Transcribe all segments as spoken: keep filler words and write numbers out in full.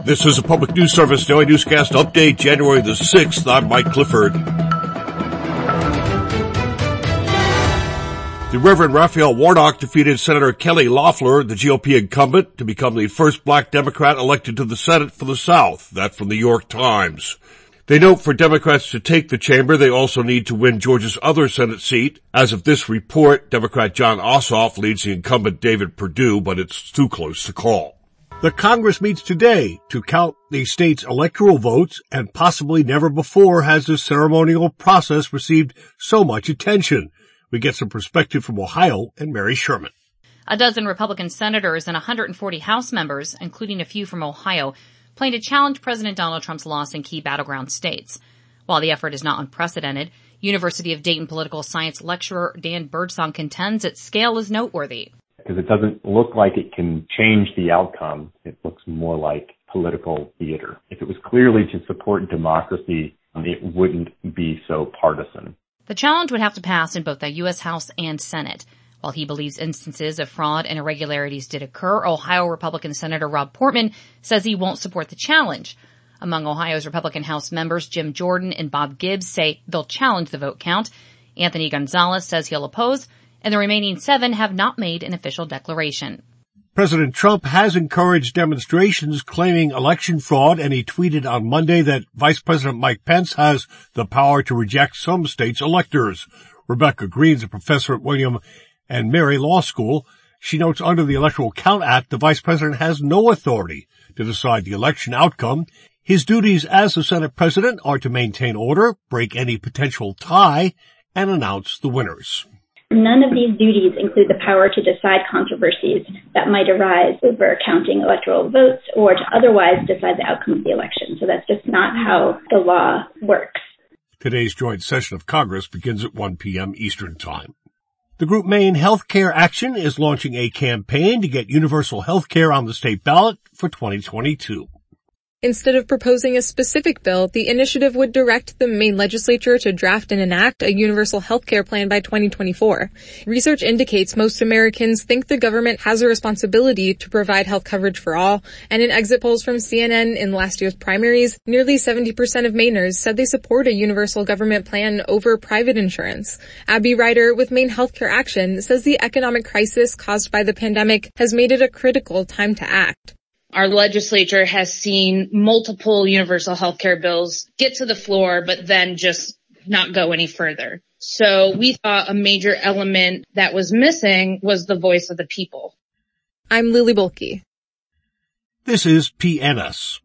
This is a Public News Service Daily Newscast Update, January the sixth. I'm Mike Clifford. The Reverend Raphael Warnock defeated Senator Kelly Loeffler, the G O P incumbent, to become the first black Democrat elected to the Senate for the South. That from the New York Times. They note for Democrats to take the chamber, they also need to win Georgia's other Senate seat. As of this report, Democrat Jon Ossoff leads the incumbent David Perdue, but it's too close to call. The Congress meets today to count the state's electoral votes, and possibly never before has this ceremonial process received so much attention. We get some perspective from Ohio and Mary Sherman. A dozen Republican senators and one hundred forty House members, including a few from Ohio, plan to challenge President Donald Trump's loss in key battleground states. While the effort is not unprecedented, University of Dayton political science lecturer Dan Birdsong contends its scale is noteworthy. Because it doesn't look like it can change the outcome. It looks more like political theater. If it was clearly to support democracy, it wouldn't be so partisan. The challenge would have to pass in both the U S House and Senate. While he believes instances of fraud and irregularities did occur, Ohio Republican Senator Rob Portman says he won't support the challenge. Among Ohio's Republican House members, Jim Jordan and Bob Gibbs say they'll challenge the vote count. Anthony Gonzalez says he'll oppose, and the remaining seven have not made an official declaration. President Trump has encouraged demonstrations claiming election fraud, and he tweeted on Monday that Vice President Mike Pence has the power to reject some states' electors. Rebecca Green's a professor at William and Mary Law School. She notes under the Electoral Count Act, the vice president has no authority to decide the election outcome. His duties as the Senate president are to maintain order, break any potential tie, and announce the winners. None of these duties include the power to decide controversies that might arise over counting electoral votes or to otherwise decide the outcome of the election. So that's just not how the law works. Today's joint session of Congress begins at one p.m. Eastern Time. The group Maine Healthcare Action is launching a campaign to get universal health care on the state ballot for twenty twenty-two. Instead of proposing a specific bill, the initiative would direct the Maine legislature to draft and enact a universal health care plan by twenty twenty-four. Research indicates most Americans think the government has a responsibility to provide health coverage for all, and in exit polls from C N N in last year's primaries, nearly seventy percent of Mainers said they support a universal government plan over private insurance. Abby Ryder with Maine Healthcare Action says the economic crisis caused by the pandemic has made it a critical time to act. Our legislature has seen multiple universal health care bills get to the floor, but then just not go any further. So we thought a major element that was missing was the voice of the people. I'm Lily Bolke. This is P N S.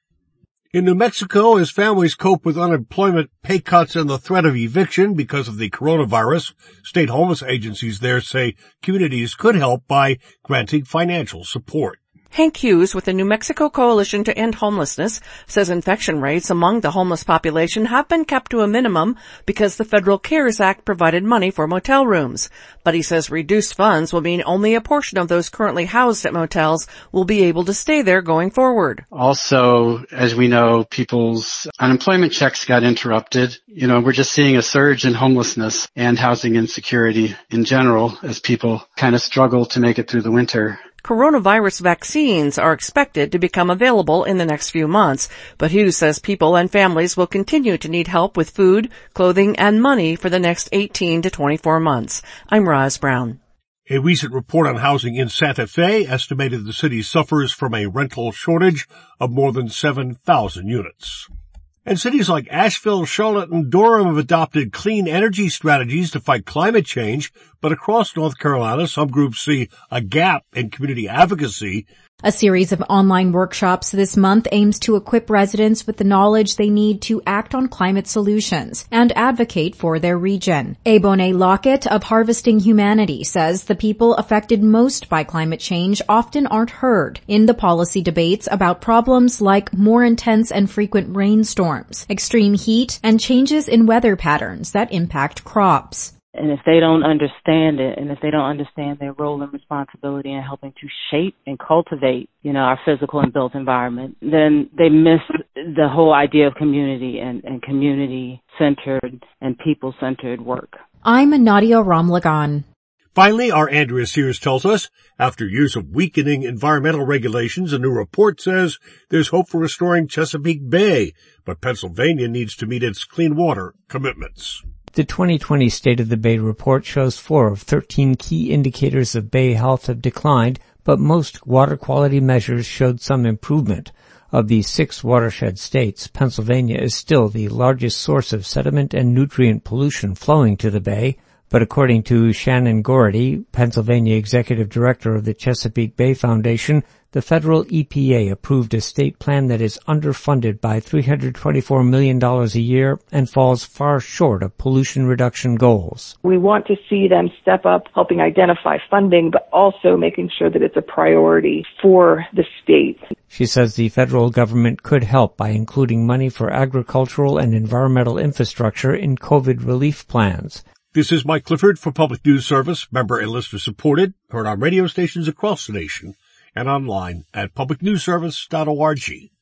In New Mexico, as families cope with unemployment, pay cuts, and the threat of eviction because of the coronavirus, state homeless agencies there say communities could help by granting financial support. Hank Hughes with the New Mexico Coalition to End Homelessness says infection rates among the homeless population have been kept to a minimum because the Federal CARES Act provided money for motel rooms. But he says reduced funds will mean only a portion of those currently housed at motels will be able to stay there going forward. Also, as we know, people's unemployment checks got interrupted. You know, we're just seeing a surge in homelessness and housing insecurity in general as people kind of struggle to make it through the winter. Coronavirus vaccines are expected to become available in the next few months, but Hughes says people and families will continue to need help with food, clothing, and money for the next eighteen to twenty-four months. I'm Roz Brown. A recent report on housing in Santa Fe estimated the city suffers from a rental shortage of more than seven thousand units. And cities like Asheville, Charlotte, and Durham have adopted clean energy strategies to fight climate change, but across North Carolina, some groups see a gap in community advocacy. A series of online workshops this month aims to equip residents with the knowledge they need to act on climate solutions and advocate for their region. Abone Lockett of Harvesting Humanity says the people affected most by climate change often aren't heard in the policy debates about problems like more intense and frequent rainstorms, extreme heat, and changes in weather patterns that impact crops. And if they don't understand it, and if they don't understand their role and responsibility in helping to shape and cultivate, you know, our physical and built environment, then they miss the whole idea of community and, and community-centered and people-centered work. I'm Nadia Ramlagan. Finally, our Andrea Sears tells us, after years of weakening environmental regulations, a new report says there's hope for restoring Chesapeake Bay, but Pennsylvania needs to meet its clean water commitments. The twenty twenty State of the Bay report shows four of thirteen key indicators of bay health have declined, but most water quality measures showed some improvement. Of these six watershed states, Pennsylvania is still the largest source of sediment and nutrient pollution flowing to the bay. But according to Shannon Gority, Pennsylvania Executive Director of the Chesapeake Bay Foundation, the federal E P A approved a state plan that is underfunded by three hundred twenty-four million dollars a year and falls far short of pollution reduction goals. We want to see them step up, helping identify funding, but also making sure that it's a priority for the state. She says the federal government could help by including money for agricultural and environmental infrastructure in COVID relief plans. This is Mike Clifford for Public News Service, member and listener supported, heard on radio stations across the nation and online at public news service dot org.